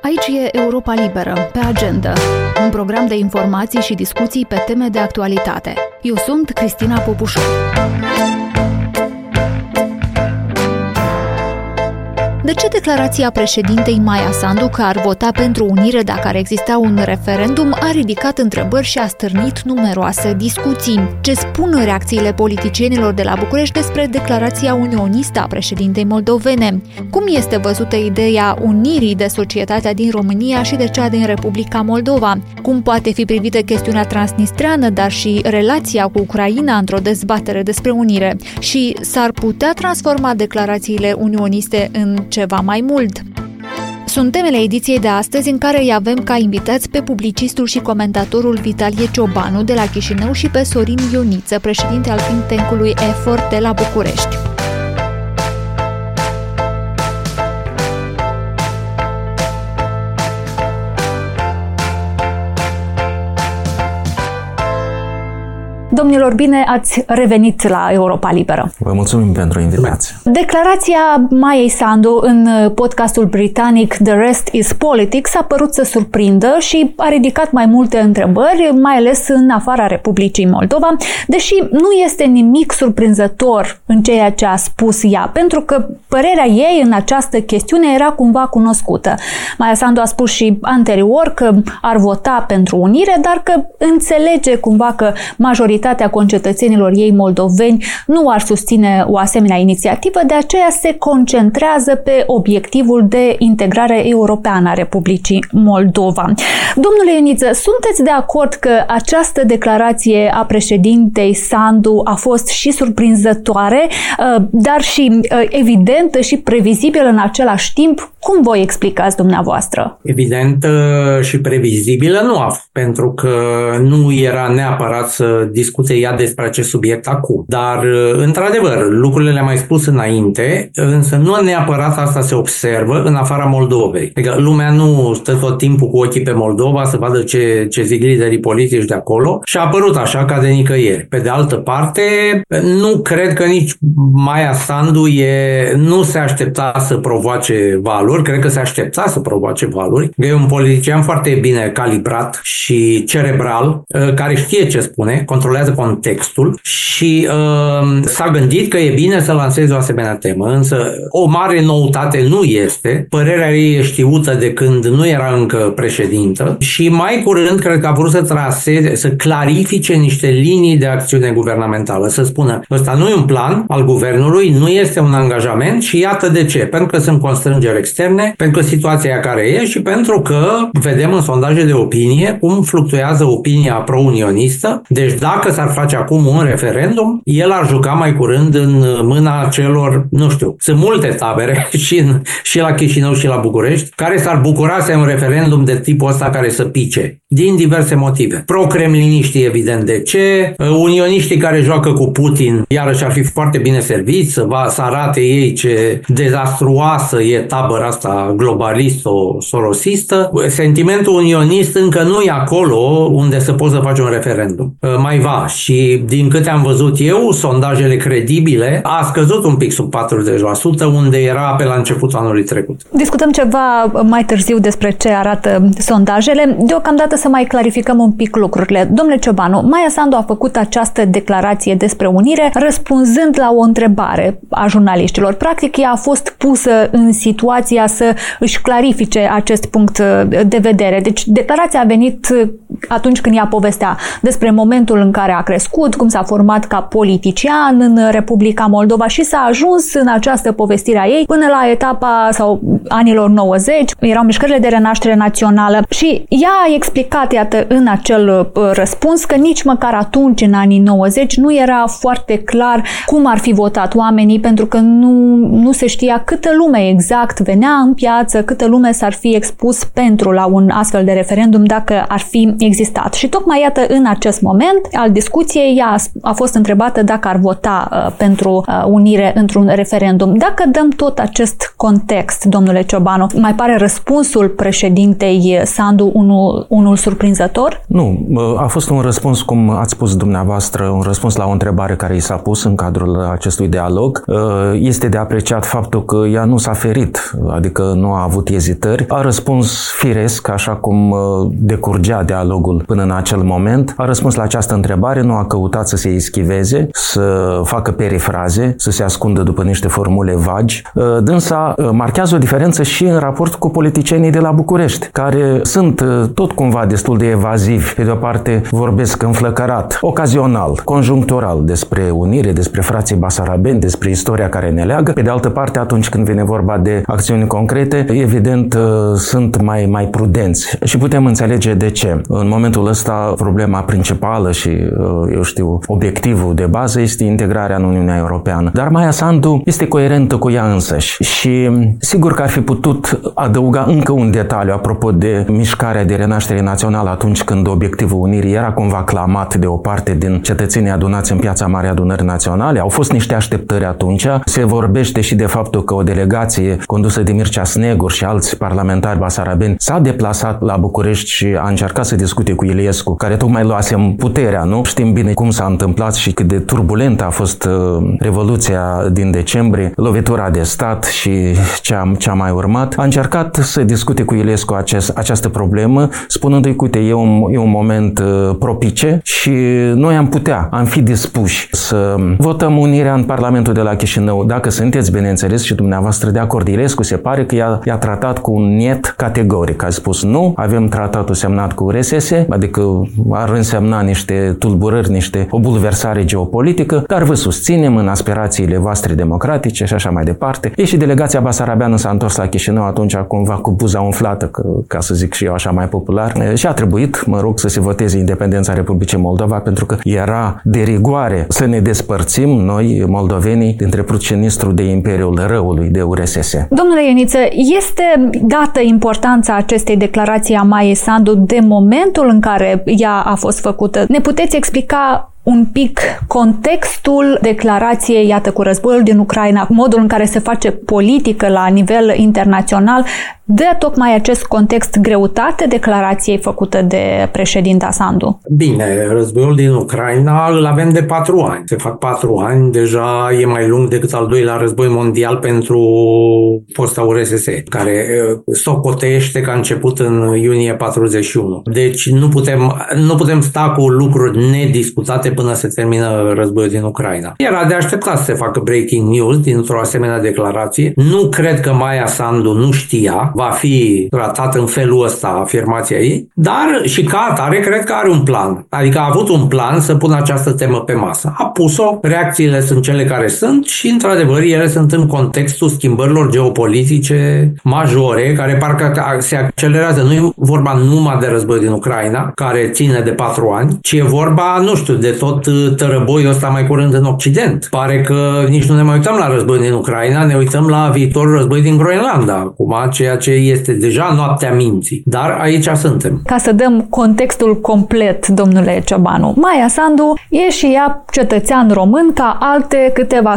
Aici e Europa Liberă, pe agenda, un program de informații și discuții pe teme de actualitate. Eu sunt Cristina Popușor. De ce declarația președintei Maia Sandu că ar vota pentru unire dacă ar exista un referendum a ridicat întrebări și a stârnit numeroase discuții? Ce spun reacțiile politicienilor de la București despre declarația unionistă a președintei moldovene? Cum este văzută ideea unirii de societatea din România și de cea din Republica Moldova? Cum poate fi privită chestiunea transnistreană, dar și relația cu Ucraina într-o dezbatere despre unire? Și s-ar putea transforma declarațiile unioniste în ceva mai mult? Sunt temele ediției de astăzi, în care îi avem ca invitați pe publicistul și comentatorul Vitalie Ciobanu de la Chișinău și pe Sorin Ioniță, președinte al think tank-ului Effort de la București. Domnilor, bine ați revenit la Europa Liberă. Vă mulțumim pentru invitație. Declarația Maiei Sandu în podcastul britanic The Rest is Politics a părut să surprindă și a ridicat mai multe întrebări, mai ales în afara Republicii Moldova, deși nu este nimic surprinzător în ceea ce a spus ea, pentru că părerea ei în această chestiune era cumva cunoscută. Maia Sandu a spus și anterior că ar vota pentru unire, dar că înțelege cumva că majoritatea concetățenilor ei moldoveni nu ar susține o asemenea inițiativă, de aceea se concentrează pe obiectivul de integrare europeană a Republicii Moldova. Domnule Ioniță, sunteți de acord că această declarație a președintei Sandu a fost și surprinzătoare, dar și evidentă și previzibilă în același timp? Cum voi explicați dumneavoastră? Evidentă și previzibilă nu a fost, pentru că nu era neapărat să discute ea despre acest subiect acum. Dar, într-adevăr, lucrurile le-am mai spus înainte, însă nu neapărat asta se observă în afara Moldovei. Adică lumea nu stă tot timpul cu ochii pe Moldova să vadă ce zic liderii politici de acolo și a apărut așa ca de nicăieri. Pe de altă parte, nu cred că nici Maia Sandu nu se aștepta să provoace valuri, cred că se aștepta să provoace valuri. E un politician foarte bine calibrat și cerebral, care știe ce spune, controlează contextul și s-a gândit că e bine să lanseze o asemenea temă. Însă o mare noutate nu este. Părerea ei e știută de când nu era încă președintă și mai curând cred că a vrut să clarifice niște linii de acțiune guvernamentală. Să spună, ăsta nu e un plan al guvernului, nu este un angajament și iată de ce. Pentru că sunt constrângeri externe, pentru că situația care e și pentru că vedem în sondaje de opinie cum fluctuează opinia pro-unionistă. Deci dacă s-ar face acum un referendum, el ar juca mai curând în mâna celor, nu știu, sunt multe tabere și la Chișinău și la București, care s-ar bucura să ai un referendum de tipul ăsta care să pice, din diverse motive. Pro-kremliniștii, evident de ce, unioniștii care joacă cu Putin, iarăși ar fi foarte bine serviți să arate ei ce dezastruoasă e tabăra asta globalisto-sorosistă. Sentimentul unionist încă nu e acolo unde să poți să faci un referendum. Mai va și din câte am văzut eu, sondajele credibile a scăzut un pic sub 40%, unde era pe la începutul anului trecut. Discutăm ceva mai târziu despre ce arată sondajele. Deocamdată să mai clarificăm un pic lucrurile. Domnule Ciobanu, Maia Sandu a făcut această declarație despre unire răspunzând la o întrebare a jurnaliștilor. Practic, ea a fost pusă în situația să își clarifice acest punct de vedere. Deci, declarația a venit atunci când ea povestea despre momentul în care a crescut, cum s-a format ca politician în Republica Moldova și s-a ajuns în această povestire a ei până la etapa sau anilor 90, erau mișcările de renaștere națională și ea a explicat, iată, în acel răspuns că nici măcar atunci, în anii 90, nu era foarte clar cum ar fi votat oamenii, pentru că nu se știa câtă lume exact venea în piață, câtă lume s-ar fi expus pentru la un astfel de referendum dacă ar fi existat. Și tocmai, iată, în acest moment al discuției discuției ea a fost întrebată dacă ar vota pentru unire într-un referendum. Dacă dăm tot acest context, domnule Ciobanu, mai pare răspunsul președintei Sandu unul surprinzător? Nu, a fost un răspuns, cum ați spus dumneavoastră, un răspuns la o întrebare care i s-a pus în cadrul acestui dialog. Este de apreciat faptul că ea nu s-a ferit, adică nu a avut ezitări. A răspuns firesc, așa cum decurgea dialogul până în acel moment. A răspuns la această întrebare, nu a căutat să se eschiveze, să facă perifraze, să se ascundă după niște formule vagi. Dânsa marchează o diferență și în raport cu politicienii de la București, care sunt tot cumva destul de evazivi. Pe de o parte vorbesc înflăcărat, ocazional, conjunctural despre unire, despre frații basarabeni, despre istoria care ne leagă. Pe de altă parte, atunci când vine vorba de acțiuni concrete, evident sunt mai prudenți. Și putem înțelege de ce. În momentul ăsta, problema principală și, obiectivul de bază este integrarea în Uniunea Europeană. Dar Maia Sandu este coerentă cu ea însăși și sigur că ar fi putut adăuga încă un detaliu apropo de mișcarea de renaștere națională atunci când obiectivul unirii era cumva clamat de o parte din cetățenii adunați în Piața Marii Adunări Naționale. Au fost niște așteptări atunci. Se vorbește și de faptul că o delegație condusă de Mircea Snegur și alți parlamentari basarabeni s-a deplasat la București și a încercat să discute cu Iliescu, care tocmai luase puterea, nu? Știm bine cum s-a întâmplat și cât de turbulentă a fost Revoluția din decembrie, lovitura de stat și ce a mai urmat. A încercat să discute cu Iliescu această problemă, spunându-i, uite, e un moment propice și noi am fi dispuși să votăm unirea în Parlamentul de la Chișinău. Dacă sunteți, bineînțeles, și dumneavoastră de acord. Iliescu se pare că i-a tratat cu un niet categoric. A spus nu, avem tratatul semnat cu RSS, adică ar însemna niște tulburări, o bulversare geopolitică, dar vă susținem în aspirațiile voastre democratice și așa mai departe. Și delegația basarabeană s-a întors la Chișinău atunci cumva cu buza umflată, ca să zic și eu așa mai popular, și a trebuit, să se voteze independența Republicii Moldova, pentru că era de rigoare să ne despărțim noi, moldovenii, dintre prucinistru de Imperiul Răului, de URSS. Domnule Ioniță, este dată importanța acestei declarații a Maiei Sandu de momentul în care ea a fost făcută? Ne puteți explica un pic contextul declarației, iată, cu războiul din Ucraina, modul în care se face politică la nivel internațional, dă tocmai acest context, greutate declarației făcută de președinta Sandu? Bine, războiul din Ucraina îl avem de 4 ani. Se fac 4 ani, deja e mai lung decât al doilea război mondial pentru fosta URSS, care socotește că a început în iunie 41. Deci nu putem sta cu lucruri nediscutate până se termină războiul din Ucraina. Era de așteptat să se facă breaking news dintr-o asemenea declarație. Nu cred că Maia Sandu nu știa, va fi tratat în felul ăsta afirmația ei, dar și ca atare cred că are un plan. Adică a avut un plan să pună această temă pe masă. A pus-o, reacțiile sunt cele care sunt și într-adevăr ele sunt în contextul schimbărilor geopolitice majore, care parcă se accelerează. Nu e vorba numai de războiul din Ucraina, care ține de 4 ani, ci e vorba, de tot tărăboiul ăsta mai curând în Occident. Pare că nici nu ne mai uităm la războiul din Ucraina, ne uităm la viitorul război din Groenlanda, acum, ceea ce este deja noaptea minții. Dar aici suntem. Ca să dăm contextul complet, domnule Ciobanu, Maia Sandu e și ea cetățean român ca alte câteva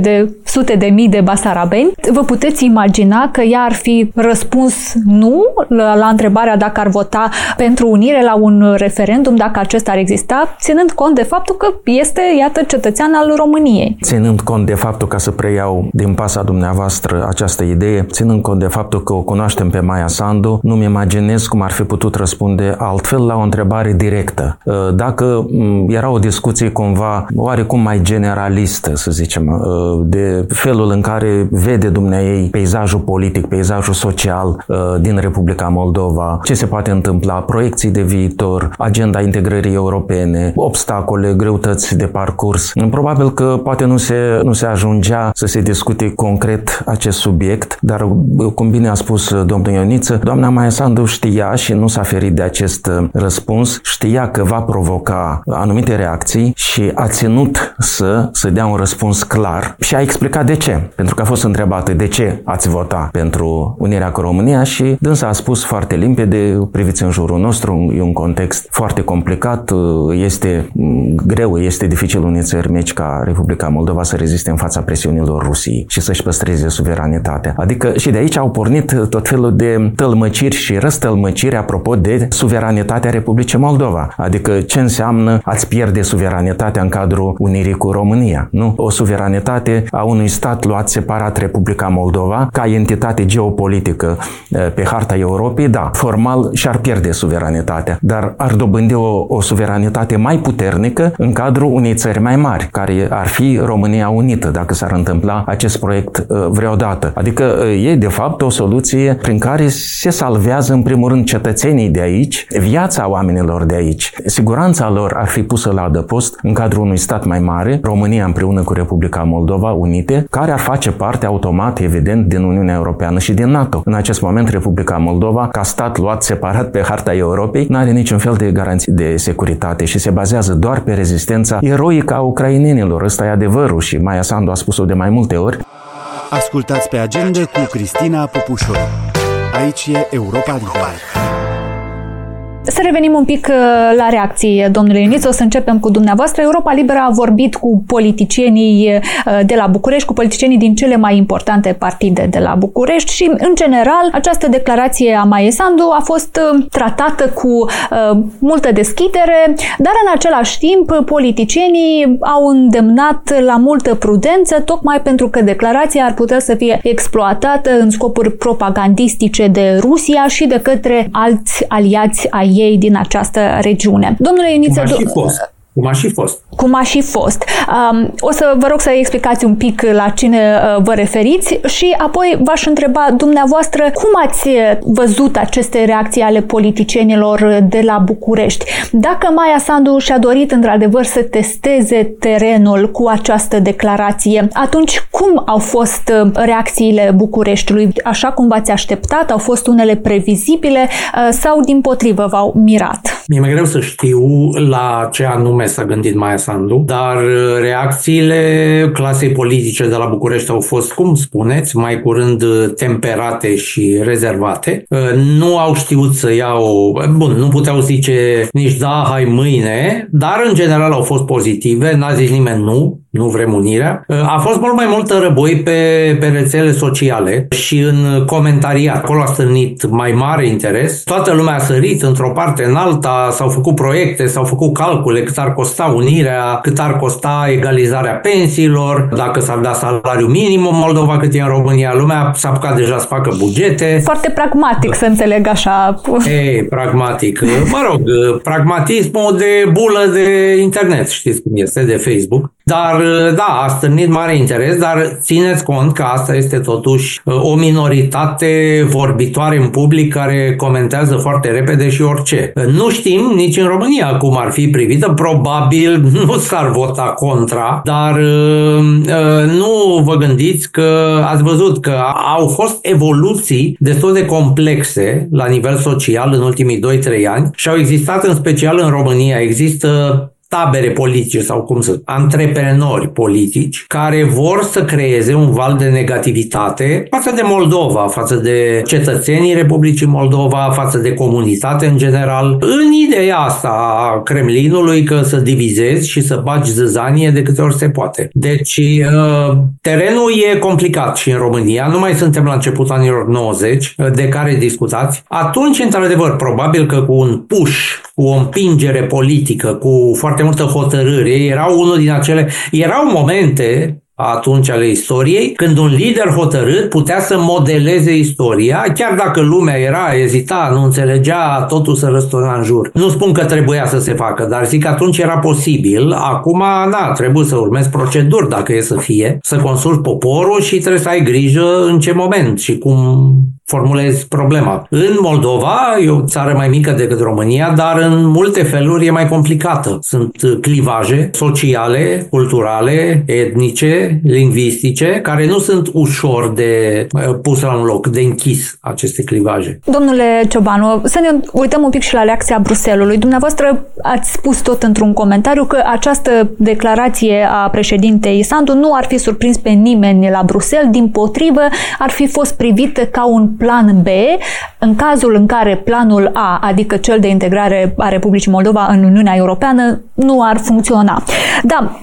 sute de mii de basarabeni. Vă puteți imagina că ea ar fi răspuns nu la întrebarea dacă ar vota pentru unire la un referendum, dacă acesta ar exista, ținând cont de faptul că este, iată, cetățean al României. Ținând cont de faptul, ca să preiau din pasa dumneavoastră această idee, ținând cont de faptul că o cunoaștem pe Maia Sandu, nu-mi imaginez cum ar fi putut răspunde altfel la o întrebare directă. Dacă era o discuție cumva oarecum mai generalistă, să zicem, de felul în care vede dumneaei peisajul politic, peisajul social din Republica Moldova, ce se poate întâmpla, proiecții de viitor, agenda integrării europene, obstacole, greutăți de parcurs. Probabil că poate nu se ajungea să se discute concret acest subiect, dar cum bine a spus domnul Ioniță, doamna Maia Sandu știa și nu s-a ferit de acest răspuns, știa că va provoca anumite reacții și a ținut să dea un răspuns clar și a explicat explicat de ce. Pentru că a fost întrebată de ce ați vota pentru unirea cu România și dânsa a spus foarte limpede, priviți în jurul nostru, e un context foarte complicat, este greu, este dificil unei țări mici ca Republica Moldova să reziste în fața presiunilor Rusiei și să-și păstreze suveranitatea. Adică și de aici au pornit tot felul de tălmăciri și răstălmăciri apropo de suveranitatea Republicii Moldova. Adică ce înseamnă ați pierde suveranitatea în cadrul unirii cu România, nu? O suveranitate a unui stat luat separat, Republica Moldova, ca entitate geopolitică pe harta Europei, da, formal și-ar pierde suveranitatea, dar ar dobândi o suveranitate mai puternică în cadrul unei țări mai mari, care ar fi România Unită, dacă s-ar întâmpla acest proiect vreodată. Adică e de fapt o soluție prin care se salvează în primul rând cetățenii de aici, viața oamenilor de aici. Siguranța lor ar fi pusă la adăpost în cadrul unui stat mai mare, România împreună cu Republica Moldova unite, care ar face parte automat, evident, din Uniunea Europeană și din NATO. În acest moment, Republica Moldova, ca stat luat separat pe harta Europei, nu are niciun fel de garanții de securitate și se bazează doar pe rezistența eroică a ucrainenilor. Ăsta e adevărul și Maia Sandu a spus-o de mai multe ori. Ascultați Pe Agenda cu Cristina Popușoru. Aici e Europa Liberă. Să revenim un pic la reacții, domnule Ioniță, o să începem cu dumneavoastră. Europa Liberă a vorbit cu politicienii de la București, cu politicienii din cele mai importante partide de la București și, în general, această declarație a Maiei Sandu a fost tratată cu multă deschidere, dar în același timp politicienii au îndemnat la multă prudență, tocmai pentru că declarația ar putea să fie exploatată în scopuri propagandistice de Rusia și de către alți aliați ai ei din această regiune. Domnule Ioniță, Cum a și fost. Cum a și fost. O să vă rog să explicați un pic la cine vă referiți și apoi v-aș întreba dumneavoastră cum ați văzut aceste reacții ale politicienilor de la București. Dacă Maia Sandu și-a dorit într-adevăr să testeze terenul cu această declarație, atunci cum au fost reacțiile Bucureștiului? Așa cum v-ați așteptat? Au fost unele previzibile sau dimpotrivă v-au mirat? Mi-e greu să știu la ce anume s-a gândit Maia Sandu, dar reacțiile clasei politice de la București au fost, cum spuneți, mai curând temperate și rezervate. Nu au știut să nu puteau zice nici da, hai mâine, dar în general au fost pozitive, n-a zis nimeni nu vrem unirea. A fost mult mai mult răboi pe rețele sociale și în comentariat. Acolo a stârnit mai mare interes. Toată lumea a sărit într-o parte în alta, s-au făcut proiecte, s-au făcut calcule cât ar costa unirea, cât ar costa egalizarea pensiilor, dacă s-ar da salariu minim în Moldova cât e în România. Lumea s-a apucat deja să facă bugete. Foarte pragmatic, să înțeleg așa. Pragmatic. Mă rog, pragmatismul de bulă de internet, știți cum este, de Facebook. Dar da, a stârnit mare interes, dar țineți cont că asta este totuși o minoritate vorbitoare în public care comentează foarte repede și orice. Nu știm nici în România cum ar fi privită, probabil nu s-ar vota contra, dar nu vă gândiți că ați văzut că au fost evoluții destul de complexe la nivel social în ultimii 2-3 ani și au existat în special în România, există tabere politice sau antreprenori politici care vor să creeze un val de negativitate față de Moldova, față de cetățenii Republicii Moldova, față de comunitate în general, în ideea asta a Kremlinului că să divizezi și să bagi zăzanie de câte ori se poate. Deci terenul e complicat și în România, nu mai suntem la începutul anilor 90 de care discutați. Atunci, într-adevăr, probabil că cu un push, cu o împingere politică, cu foarte multă hotărâre, erau momente atunci ale istoriei, când un lider hotărât putea să modeleze istoria, chiar dacă lumea ezita, nu înțelegea, totul se răsturna în jur. Nu spun că trebuia să se facă, dar zic că atunci era posibil. Acum, trebuie să urmezi proceduri dacă e să fie, să consulți poporul și trebuie să ai grijă în ce moment și cum formulezi problema. În Moldova, e o țară mai mică decât România, dar în multe feluri e mai complicată. Sunt clivaje sociale, culturale, etnice, lingvistice, care nu sunt ușor de pus la un loc, de închis aceste clivaje. Domnule Ciobanu, să ne uităm un pic și la reacția Bruxellesului. Dumneavoastră ați spus tot într-un comentariu că această declarație a președintei Sandu nu ar fi surprins pe nimeni la Bruxelles, dimpotrivă ar fi fost privită ca un plan B în cazul în care planul A, adică cel de integrare a Republicii Moldova în Uniunea Europeană, nu ar funcționa. Da,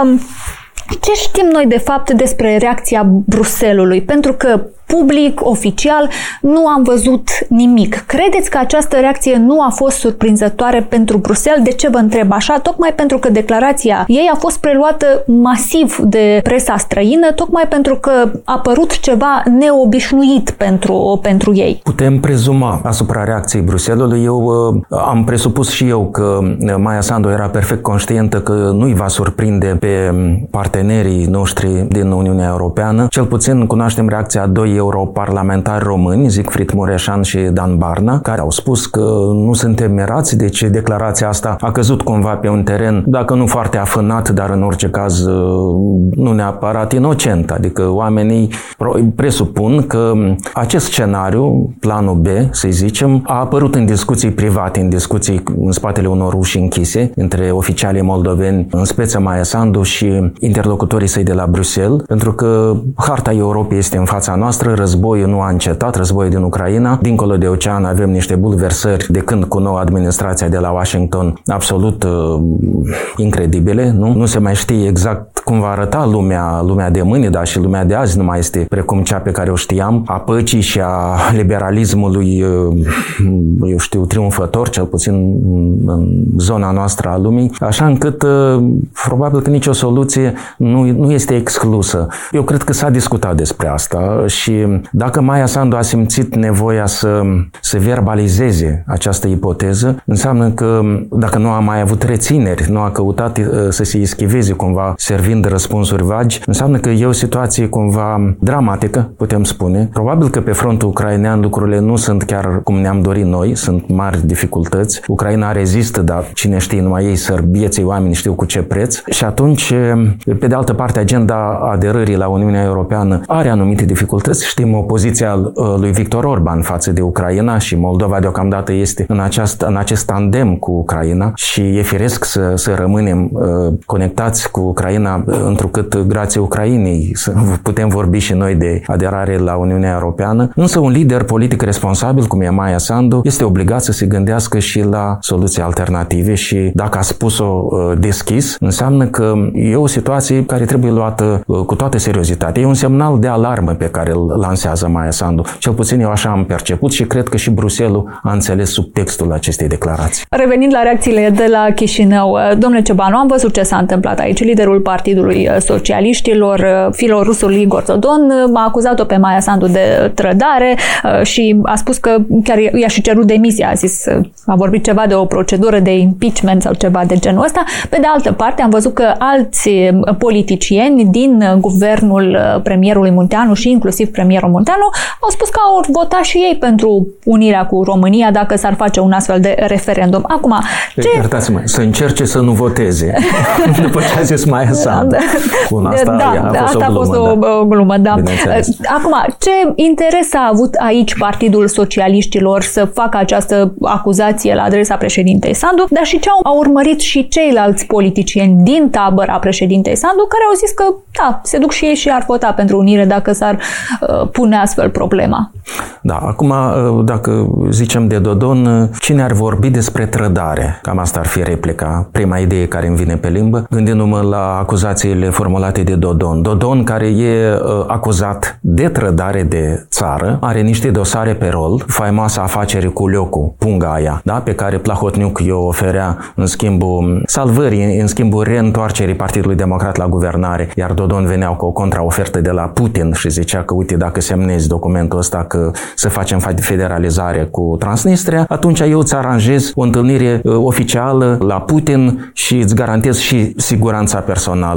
ce știm noi de fapt despre reacția Bruxellesului? Pentru că public, oficial, nu am văzut nimic. Credeți că această reacție nu a fost surprinzătoare pentru Bruxelles? De ce vă întreb așa? Tocmai pentru că declarația ei a fost preluată masiv de presa străină, tocmai pentru că a părut ceva neobișnuit pentru ei. Putem prezuma asupra reacției Bruxellesului. Eu am presupus și eu că Maia Sandu era perfect conștientă că nu-i va surprinde pe partenerii noștri din Uniunea Europeană. Cel puțin cunoaștem reacția a doi europarlamentari români, Siegfried Mureșan și Dan Barna, care au spus că nu suntem mirați, deci declarația asta a căzut cumva pe un teren, dacă nu foarte afânat, dar în orice caz nu neapărat inocent. Adică oamenii presupun că acest scenariu, planul B, să zicem, a apărut în discuții private, în discuții în spatele unor uși închise, între oficialii moldoveni, în speță Maia Sandu și interlocutorii săi de la Bruxelles, pentru că harta Europei este în fața noastră, războiul nu a încetat, războiul din Ucraina. Dincolo de ocean avem niște bulversări de când cu noua administrație de la Washington absolut incredibile. Nu se mai știe exact cum va arăta lumea de mâine, dar și lumea de azi nu mai este precum cea pe care o știam, a păcii și a liberalismului, eu știu, triumfător, cel puțin în zona noastră a lumii, așa încât probabil că nicio soluție nu este exclusă. Eu cred că s-a discutat despre asta și dacă Maia Sandu a simțit nevoia să verbalizeze această ipoteză, înseamnă că dacă nu a mai avut rețineri, nu a căutat să se ischiveze cumva servind răspunsuri vagi, înseamnă că e o situație cumva dramatică, putem spune. Probabil că pe frontul ucrainean lucrurile nu sunt chiar cum ne-am dorit noi, sunt mari dificultăți. Ucraina rezistă, dar cine știe, numai ei vieții oameni știu cu ce preț. Și atunci, pe de altă parte, agenda aderării la Uniunea Europeană are anumite dificultăți. Știm opoziția lui Victor Orban față de Ucraina și Moldova deocamdată este în acest tandem cu Ucraina și e firesc să rămânem conectați cu Ucraina, întrucât grație Ucrainei putem vorbi și noi de aderare la Uniunea Europeană. Însă un lider politic responsabil, cum e Maia Sandu, este obligat să se gândească și la soluții alternative și dacă a spus-o deschis, înseamnă că e o situație care trebuie luată cu toată seriozitatea. E un semnal de alarmă pe care îl lansează Maia Sandu. Cel puțin eu așa am perceput și cred că și Bruxelles a înțeles subtextul acestei declarații. Revenind la reacțiile de la Chișinău, domnule Ciobanu, am văzut ce s-a întâmplat aici. Liderul Partidului Socialiștilor, filorusul Igor Dodon, a acuzat-o pe Maia Sandu de trădare și a spus că chiar i-a și cerut demisia. A vorbit ceva de o procedură de impeachment sau ceva de genul ăsta. Pe de altă parte, am văzut că alți politicieni din guvernul premierului Munteanu și inclusiv premierul Munteanu au spus că au votat și ei pentru unirea cu România dacă s-ar face un astfel de referendum. Acum, iertați-mă, să încerce să nu voteze. După ce a zis Maia Sandu. Bun, asta a fost o glumă, da. Acum, ce interes a avut aici Partidul Socialiștilor să facă această acuzație la adresa președintei Sandu, dar și ce au urmărit și ceilalți politicieni din tabăra președintei Sandu, care au zis că, da, se duc și ei și ar vota pentru unire dacă s-ar pune astfel problema. Da, acum, dacă zicem de Dodon, cine ar vorbi despre trădare? Cam asta ar fi replica, prima idee care îmi vine pe limbă, gândindu-mă la acuzațiile formulate de Dodon. Dodon, care e acuzat de trădare de țară, are niște dosare pe rol, faimoasa afacere cu Liocu, punga aia, da, pe care Plahotniuc i-o oferea în schimbul salvării, în schimbul reîntoarcerii Partidului Democrat la guvernare, iar Dodon veneau cu o contraofertă de la Putin și zicea că, uite, dacă semnezi documentul ăsta că să facem federalizare cu Transnistria, atunci eu îți aranjez o întâlnire oficială la Putin și îți garantez și siguranța personală.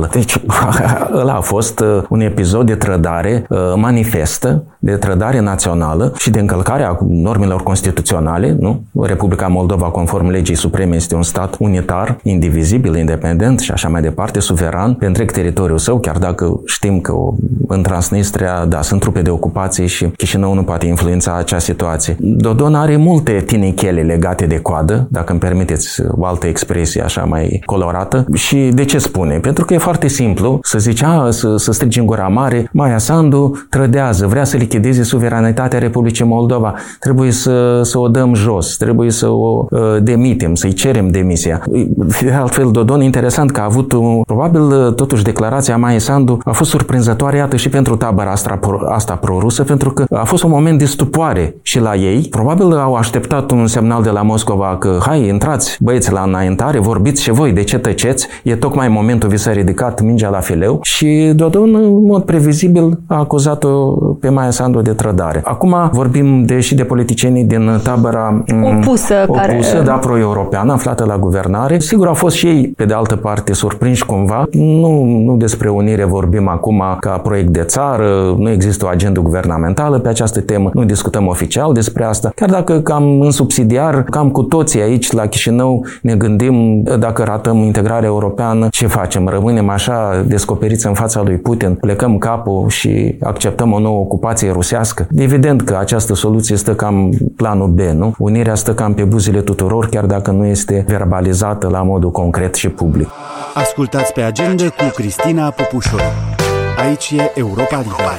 Deci ăla a fost un episod de trădare manifestă, de trădare națională și de încălcare a normelor constituționale, nu? Republica Moldova, conform legii supreme, este un stat unitar, indivizibil, independent și așa mai departe, suveran pe întreg teritoriul său, chiar dacă știm că în Transnistria, da, sunt trupe de ocupație și Chișinău nu poate influența acea situație. Dodon are multe tinichele legate de coadă, dacă îmi permiteți o altă expresie așa mai colorată. Și de ce spune? Pentru că e foarte simplu să zici, să strigi în gura mare, Maia Sandu trădează, vrea să lichideze suveranitatea Republicii Moldova, trebuie să o dăm jos, trebuie să o demitem, să-i cerem demisia. De altfel, Dodon, interesant că a avut, probabil, totuși, declarația Maiei Sandu a fost surprinzătoare, iată, și pentru tabăra asta pro-rusă, pentru că a fost un moment de stupoare și la ei. Probabil au așteptat un semnal de la Moscova că, hai, intrați, băieți, la înaintare, vorbiți și voi, de ce tăceți? E tocmai momentul, vi s-a ridicat mingea la fileu și Dodon, în mod previzibil, a acuzat-o pe Maia Sandu de trădare. Acum vorbim și de politicienii din tabăra opusă, da, pro-europeană, aflată la guvernare. Sigur, au fost și ei, pe de altă parte, surprinși cumva. Nu despre unire vorbim acum ca proiect de țară, nu există o agendă guvernamentală pe această temă, nu discutăm oficial despre asta. Chiar dacă cam în subsidiar, cam cu toții aici la Chișinău ne gândim, dacă ratăm integrarea europeană, ce facem? Rămânem așa descoperiți în fața lui Putin, plecăm capul și acceptăm o nouă ocupație rusească? Evident că această soluție stă cam planul B, nu? Unirea stă cam pe buzele tuturor, chiar dacă nu este verbalizată la modul concret și public. Ascultați Pe Agenda cu Cristina Popușoru. Aici e Europa Liberă.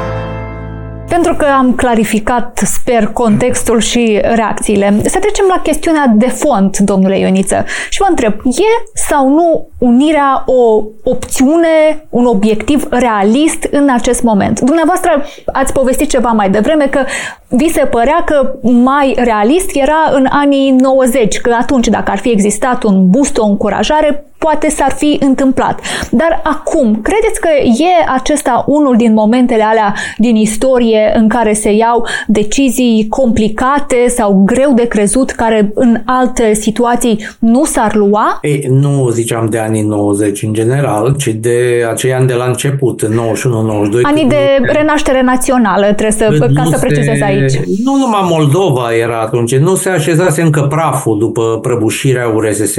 Pentru că am clarificat, sper, contextul și reacțiile, să trecem la chestiunea de fond, domnule Ioniță. Și vă întreb, e sau nu unirea o opțiune, un obiectiv realist în acest moment? Dumneavoastră ați povestit ceva mai devreme că vi se părea că mai realist era în anii 90, că atunci, dacă ar fi existat un boost, o încurajare, poate s-ar fi întâmplat. Dar acum, credeți că e acesta unul din momentele alea din istorie în care se iau decizii complicate sau greu de crezut, care în alte situații nu s-ar lua? Nu ziceam de anii 90 în general, ci de acei ani de la început, 91-92. Anii de renaștere națională, ca să precizez aici. Nu numai Moldova era atunci, nu se așezase încă praful după prăbușirea URSS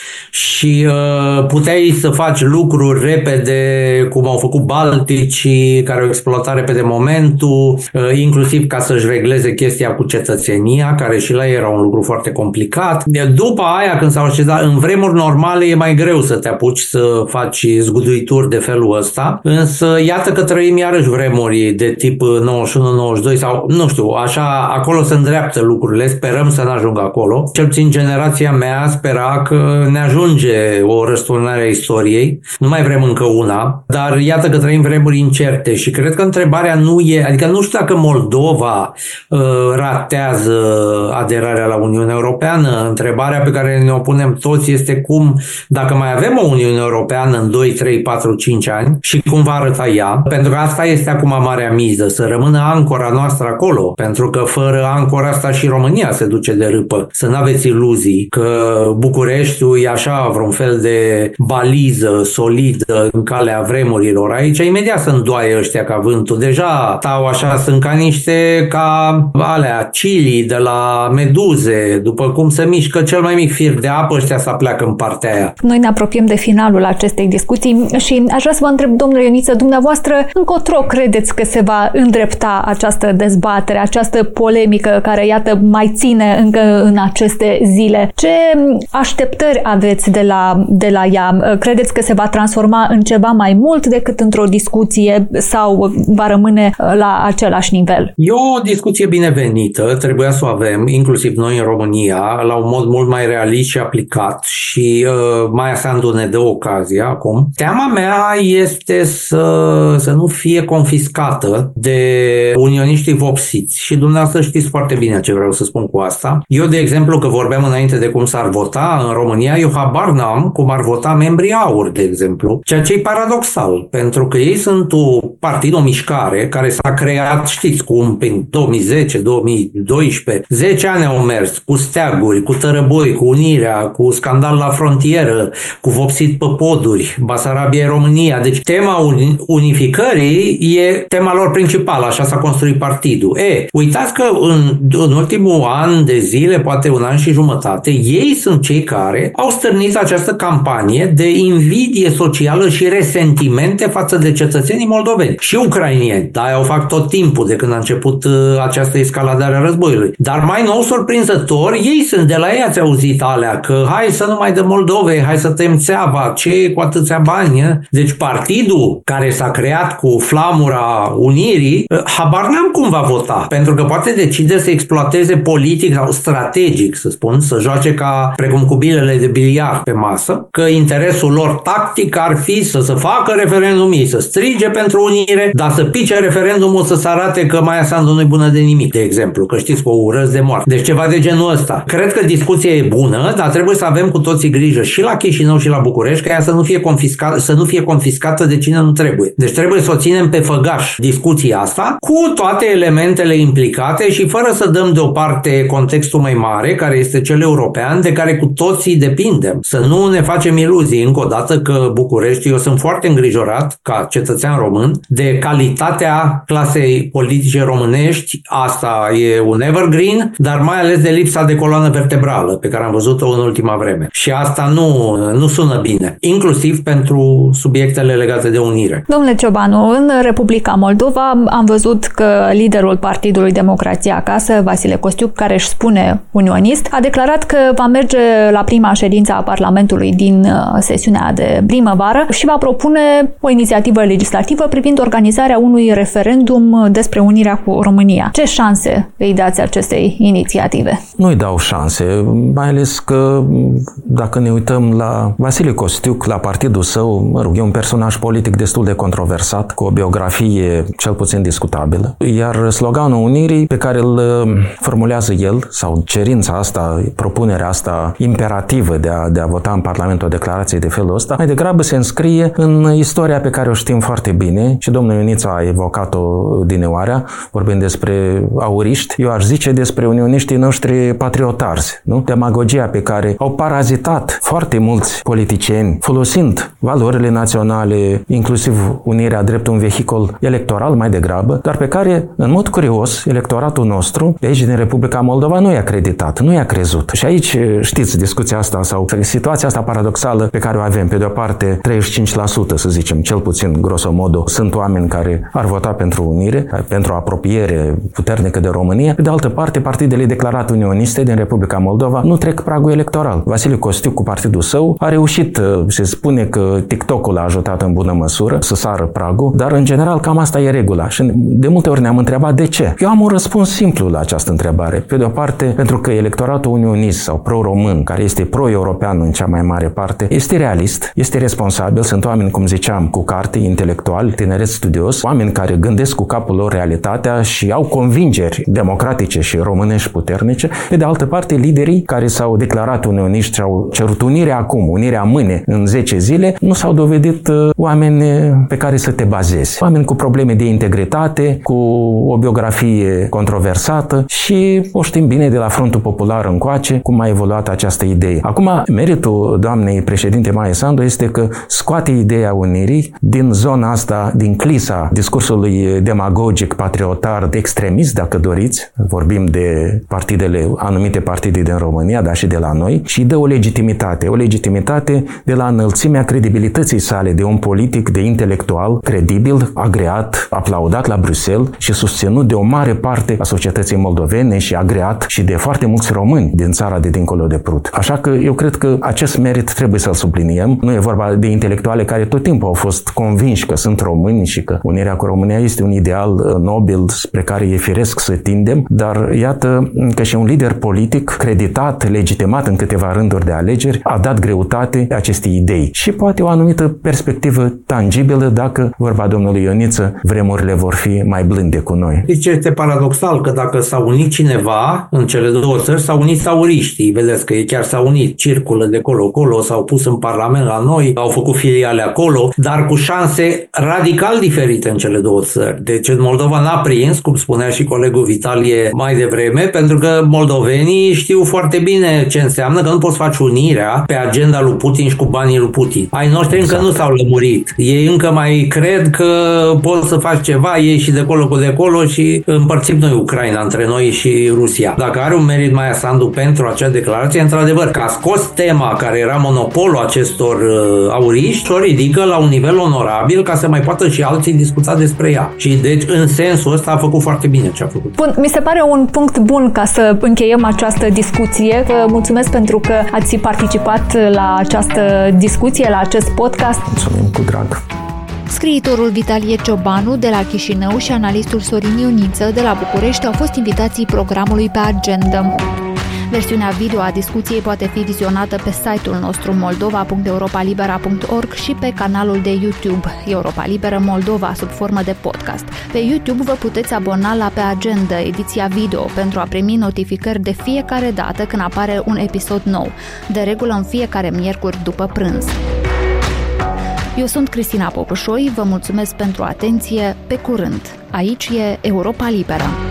și puteai să faci lucruri repede, cum au făcut balticii, care au exploatat repede momentul, inclusiv ca să-și regleze chestia cu cetățenia, care și la ei era un lucru foarte complicat. După aia, când s-au așezat, în vremuri normale e mai greu să te apuci să faci zguduituri de felul ăsta, însă iată că trăim iarăși vremuri de tip 91-92 sau, nu știu, așa, acolo se îndreaptă lucrurile, sperăm să ne ajungă acolo. Cel puțin generația mea spera că ne ajunge o răsturnare a istoriei, nu mai vrem încă una, dar iată că trăim vremuri incerte și cred că întrebarea nu e, adică nu știu dacă Moldova ratează aderarea la Uniunea Europeană, întrebarea pe care ne o punem toți este cum, dacă mai avem o Uniune Europeană în 2, 3, 4, 5 ani și cum va arăta ea, pentru că asta este acum marea miză, să rămână ancora noastră acolo, pentru că fără ancora asta și România se duce de râpă. Să n-aveți iluzii că Bucureștiul e așa vreun fel de baliză solidă în calea vremurilor. Aici imediat se îndoaie ăștia ca vântul. Deja stau așa, sunt ca niște ca alea, chili de la meduze, după cum se mișcă cel mai mic fir de apă, ăștia să pleacă în partea aia. Noi ne apropiem de finalul acestei discuții și aș vrea să vă întreb, domnule Ioniță, dumneavoastră încotro credeți că se va îndrepta această dezbatere, această polemică care, iată, mai ține încă în aceste zile? Ce așteptări aveți de la ea? Credeți că se va transforma în ceva mai mult decât într-o discuție sau va rămâne la același nivel? E o discuție binevenită, trebuia să o avem, inclusiv noi în România, la un mod mult mai realist și aplicat și Maia Sandu ne dă ocazia acum. Teama mea este să nu fie confiscată de unioniștii vopsiți și dumneavoastră știți foarte bine ce vreau să spun cu asta. Eu, de exemplu, că vorbeam înainte de cum s-ar vota în România, eu habar n-am cum cum ar vota membrii AUR, de exemplu, ceea ce e paradoxal, pentru că ei sunt o mișcare care s-a creat, știți, în 2010, 2012, 10 ani au mers, cu steaguri, cu tărăboi, cu unirea, cu scandal la frontieră, cu vopsit pe poduri, Basarabia e România. Deci tema unificării e tema lor principală, așa s-a construit partidul. Uitați că în ultimul an de zile, poate un an și jumătate, ei sunt cei care au stârnit această campanie de invidie socială și resentimente față de cetățenii moldoveni și ucrainieni. Da, o fac tot timpul de când a început această escaladare a războiului. Dar mai nou, surprinzător, ei sunt de la ei, ați auzit alea, că hai să nu mai dăm Moldovei, hai să tăiem țeava, ce cu atâția bani? Deci partidul care s-a creat cu flamura unirii, habar n-am cum va vota, pentru că poate decide să exploateze politic sau strategic, să spun, să joace precum cu bilele de biliard pe masă, că interesul lor tactic ar fi să se facă referendumii, să strige pentru unire, dar să pice referendumul să se arate că Maia Sandu nu-i bună de nimic, de exemplu, că știți că o urăți de moarte. Deci ceva de genul ăsta. Cred că discuția e bună, dar trebuie să avem cu toții grijă și la Chișinău și la București ca ea să nu fie confiscată de cine nu trebuie. Deci trebuie să o ținem pe făgaș discuția asta cu toate elementele implicate și fără să dăm deoparte contextul mai mare, care este cel european, de care cu toții depindem. Să nu ne facem iluzii încă o dată că București, eu sunt foarte îngrijorat ca cetățean român de calitatea clasei politice românești, asta e un evergreen, dar mai ales de lipsa de coloană vertebrală pe care am văzut-o în ultima vreme. Și asta nu sună bine, inclusiv pentru subiectele legate de unire. Domnule Ciobanu, în Republica Moldova am văzut că liderul Partidului Democrația Acasă, Vasile Costiuc, care își spune unionist, a declarat că va merge la prima ședință a Parlamentului din sesiunea de primăvară și va propune o inițiativă legislativă privind organizarea unui referendum despre unirea cu România. Ce șanse îi dați acestei inițiative? Nu-i dau șanse, mai ales că dacă ne uităm la Vasile Costiuc, la partidul său, e un personaj politic destul de controversat, cu o biografie cel puțin discutabilă, iar sloganul unirii pe care îl formulează el, sau cerința asta, propunerea asta imperativă de a vota în Parlament o declarație de felul ăsta, mai degrabă se înscrie în istoria pe care o știm foarte bine și domnul Ioniță a evocat-o dineoarea, vorbind despre auriști, eu aș zice despre unioniștii noștri patriotarzi, nu? Demagogia pe care au parazitat foarte mulți politicieni, folosind valorile naționale, inclusiv unirea drept un vehicul electoral mai degrabă, dar pe care, în mod curios, electoratul nostru, de aici din Republica Moldova, nu i-a creditat, nu i-a crezut. Și aici, știți, discuția asta sau situația asta paradoxală pe care o avem. Pe de o parte, 35%, să zicem, cel puțin, grosomodo, sunt oameni care ar vota pentru unire, pentru apropiere puternică de România. Pe de altă parte, partidele declarate unioniste din Republica Moldova nu trec pragul electoral. Vasile Costiuc cu partidul său a reușit, se spune că TikTok-ul a ajutat în bună măsură să sară pragul, dar în general cam asta e regula. Și de multe ori ne-am întrebat de ce. Eu am un răspuns simplu la această întrebare. Pe de o parte, pentru că electoratul unionist sau pro-român, care este pro-european în cea mai mare parte, este realist, este responsabil, sunt oameni, cum ziceam, cu carte, intelectuali, tineret studios, oameni care gândesc cu capul lor realitatea și au convingeri democratice și românești puternice. Pe de altă parte, liderii care s-au declarat unioniști și au cerut unirea acum, unirea mâine, în 10 zile, nu s-au dovedit oameni pe care să te bazezi. Oameni cu probleme de integritate, cu o biografie controversată și o știm bine de la Frontul Popular încoace cum a evoluat această idee. Acum, meritul doamnei președinte Maia Sandu este că scoate ideea unirii din zona asta, din clisa discursului demagogic, patriotar, extremist, dacă doriți, vorbim de anumite partide din România, dar și de la noi, și dă o legitimitate de la înălțimea credibilității sale de un politic, de intelectual, credibil, agreat, aplaudat la Bruxelles și susținut de o mare parte a societății moldovene și agreat și de foarte mulți români din țara de dincolo de Prut. Așa că eu cred că acest merit trebuie să-l subliniem. Nu e vorba de intelectuale care tot timpul au fost convinși că sunt români și că unirea cu România este un ideal nobil spre care e firesc să tindem, dar iată că și un lider politic creditat, legitimat în câteva rânduri de alegeri, a dat greutate acestei idei și poate o anumită perspectivă tangibilă dacă, vorba domnului Ioniță, vremurile vor fi mai blânde cu noi. Deci este paradoxal că dacă s-a unit cineva în cele două țări, s-au unit auriștii. Vedeți că ei chiar s-au unit, circulă de colo acolo, s-au pus în Parlament la noi, au făcut filiale acolo, dar cu șanse radical diferite în cele două țări. Deci în Moldova n-a prins, cum spunea și colegul Vitalie mai devreme, pentru că moldovenii știu foarte bine ce înseamnă că nu poți face unirea pe agenda lui Putin și cu banii lui Putin. Ai noștri încă nu s-au lămurit. Ei încă mai cred că poți să faci ceva, ei și de acolo cu de acolo și împărțim noi Ucraina între noi și Rusia. Dacă are un merit Maia Sandu pentru acea declarație, într-adevăr, că a scos tema care era monopolul acestor auriști și o ridică la un nivel onorabil ca să mai poată și alții discuta despre ea. Și deci în sensul ăsta a făcut foarte bine ce a făcut. Bun, mi se pare un punct bun ca să încheiem această discuție. Vă mulțumesc pentru că ați participat la această discuție, la acest podcast. Mulțumim cu drag. Scriitorul Vitalie Ciobanu de la Chișinău și analistul Sorin Ioniță de la București au fost invitații programului Pe Agenda. Versiunea video a discuției poate fi vizionată pe site-ul nostru moldova.europalibera.org și pe canalul de YouTube Europa Liberă Moldova sub formă de podcast. Pe YouTube vă puteți abona la Pe Agenda, ediția video, pentru a primi notificări de fiecare dată când apare un episod nou, de regulă în fiecare miercuri după prânz. Eu sunt Cristina Popușoi, vă mulțumesc pentru atenție, pe curând. Aici e Europa Liberă.